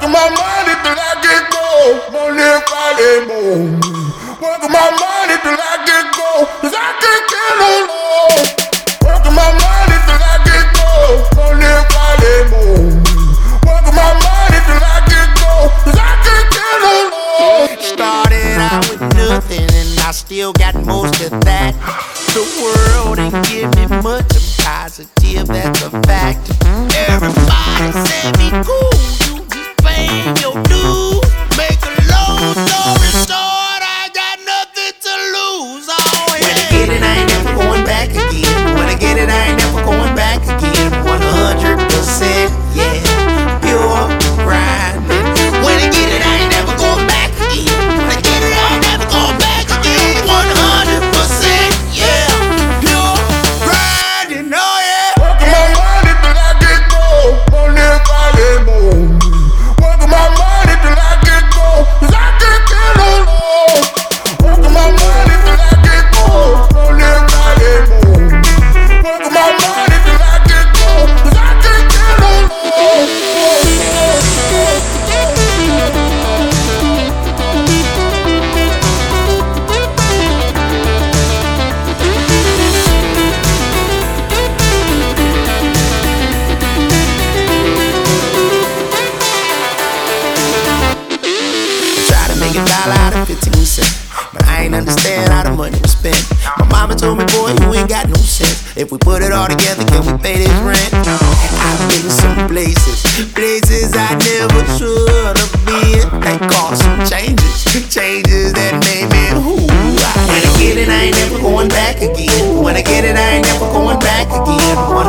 Working my money till I get gold. Money Friday morning. Working my money till I get gold. 'Cause I can't get no low. Working my money till I get gold. Money Friday morning. Working my money till I get gold. 'Cause I can't get no low. Started out with nothing and I still got most of that. The world ain't give me much, I'm positive, that's a fact. Everybody say me cool, you just paying your dues. Make a long story short, I got nothing to lose. Oh yeah. When I get it, I ain't never going back again. When I get it, I ain't never going back again. 100%, yeah, pure grinding. When I get it, I ain't never going back again. When I get it, I ain't never going back again. 100%, yeah, pure grinding. Oh yeah. Working my money till I get gold. Money Friday morning. Working my money till I get gold. 'Cause I can't get no low. Working my money till I get gold. Money Friday morning. Working my money till I get gold. 'Cause I can't get no low. Try to make $1 out of 15 cents, but I ain't understand how the money was spent. My mama told me, boy, you ain't got no sense. If we put it all together, can we pay this rent? I've been some places I never should have been. That caused some changes that made me who I am. When I get it, I ain't never going back again. When I get it, I ain't never going back again.